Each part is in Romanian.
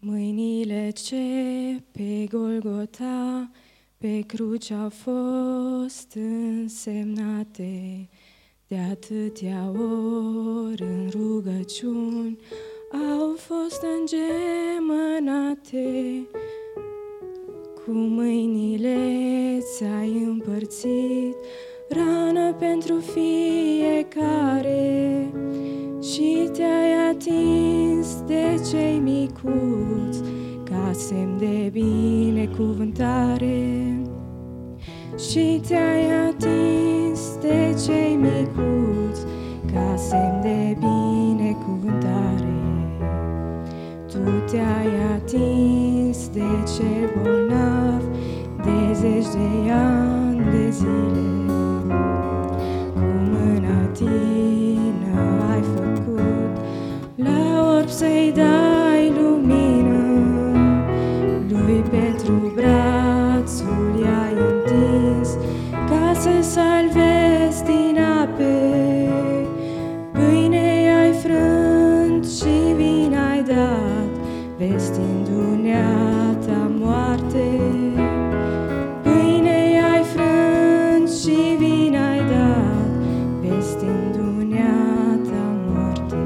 Mâinile ce pe Golgota, pe cruce au fost însemnate, de atâtea ori în rugăciuni au fost îngemănate. Cu mâinile ți-ai împărțit rană pentru fiecare și te-ai atins de cei micuți ca semn de binecuvântare. Și te-ai atins de cei micuți ca semn de binecuvântare. Tu te-ai atins de cel bolnav de zeci de ani de zile. Cu mâna tină ai făcut la orb să-i dai lumină. Lui Petru brațul i-ai întins ca să salvezi din ape. Pâine i-ai frânt și vin ai dat, vestindu-ne-a ta moarte. Pâine i-ai frânt și vin ai dat, vestindu-ne-a ta moarte.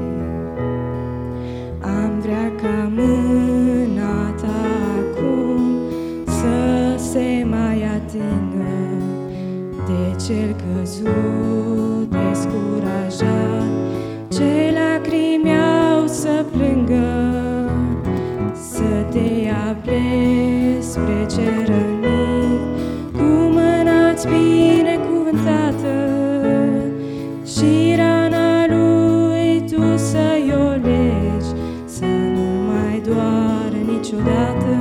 Am vrea ca mâna ta acum să se mai atingă de cel căzut, descurajat, ce lacrimi au să plângă. Să te aplezi spre cel rănit cu mâna-ți binecuvântată și rana lui tu să-i o legi, să nu mai doară niciodată.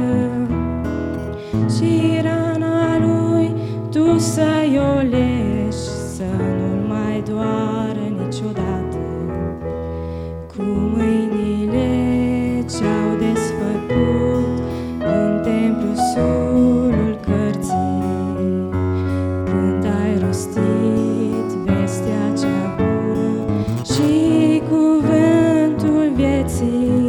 Și rana lui tu să-i o legi, să nu mai doară niciodată. Cu mâinile ce-au desfăcut în templu sulul cărții, când ai rostit vestea cea bună și cuvântul vieții,